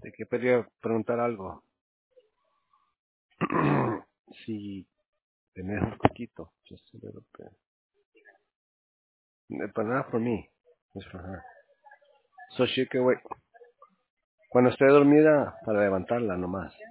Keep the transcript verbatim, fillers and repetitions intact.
Te quería preguntar algo. Si tenés un poquito, just a little bit. Eh, But not for me, it's for her. So she can wait. Cuando esté dormida, para levantarla nomás.